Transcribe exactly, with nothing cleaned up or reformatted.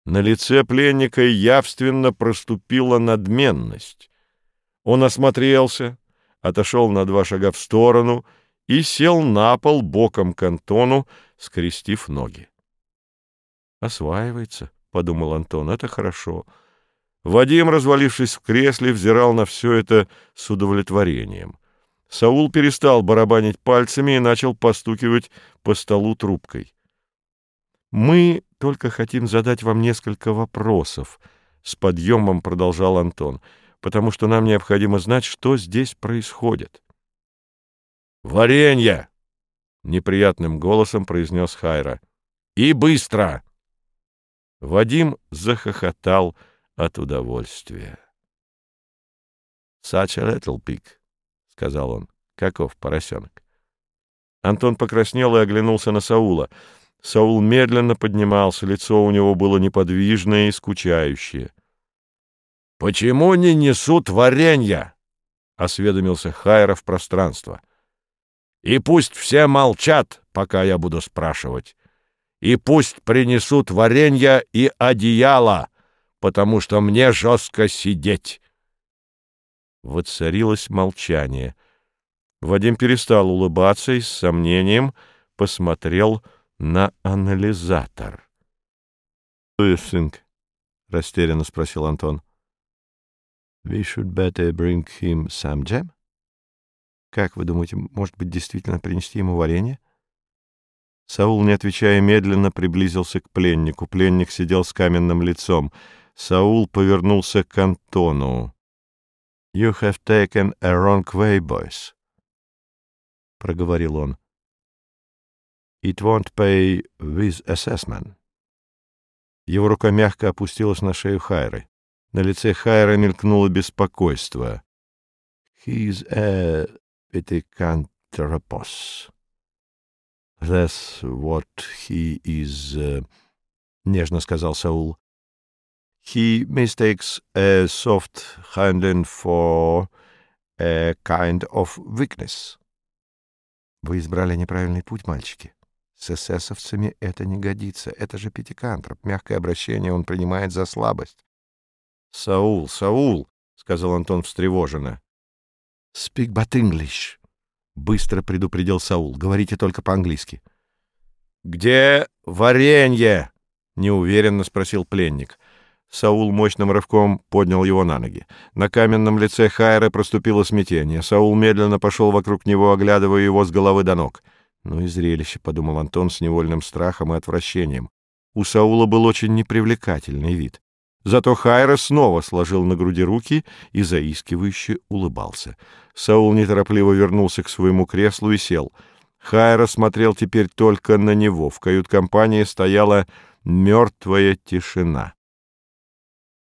На лице пленника явственно проступила надменность. Он осмотрелся, отошел на два шага в сторону и сел на пол боком к Антону, скрестив ноги. «Осваивается», — подумал Антон, — «это хорошо». Вадим, развалившись в кресле, взирал на все это с удовлетворением. Саул перестал барабанить пальцами и начал постукивать по столу трубкой. «Мы только хотим задать вам несколько вопросов», — с подъемом продолжал Антон, «потому что нам необходимо знать, что здесь происходит». «Варенье!» — неприятным голосом произнес Хайра. «И быстро!» Вадим захохотал от удовольствия. «Such a little pig», — сказал он. «Каков поросенок?» Антон покраснел и оглянулся на Саула. Саул медленно поднимался, лицо у него было неподвижное и скучающее. — Почему не несут варенья? — осведомился Хайра в пространство. — И пусть все молчат, пока я буду спрашивать. И пусть принесут варенья и одеяло, потому что мне жестко сидеть. Воцарилось молчание. Вадим перестал улыбаться и с сомнением посмотрел на анализатор. — Do you think? — растерянно спросил Антон. — We should better bring him some jam? — Как вы думаете, может быть, действительно принести ему варенье? Саул, не отвечая, медленно приблизился к пленнику. Пленник сидел с каменным лицом. Саул повернулся к Антону. — You have taken a wrong way, boys, — проговорил он. It won't pay with assessment. Его рука мягко опустилась на шею Хайры. На лице Хайры мелькнуло беспокойство. He's a pithecanthropus. That's what he is, uh, — нежно сказал Саул. He mistakes a soft handling for a kind of weakness. Вы избрали неправильный путь, мальчики. С эсэсовцами это не годится. Это же пятикантроп. Мягкое обращение он принимает за слабость. — Саул, Саул, — сказал Антон встревоженно. — Speak but English, — быстро предупредил Саул. — Говорите только по-английски. — Где варенье? — неуверенно спросил пленник. Саул мощным рывком поднял его на ноги. На каменном лице Хайра проступило смятение. Саул медленно пошел вокруг него, оглядывая его с головы до ног. Ну и зрелище, — подумал Антон с невольным страхом и отвращением. У Саула был очень непривлекательный вид. Зато Хайра снова сложил на груди руки и заискивающе улыбался. Саул неторопливо вернулся к своему креслу и сел. Хайра смотрел теперь только на него. В кают-компании стояла мертвая тишина.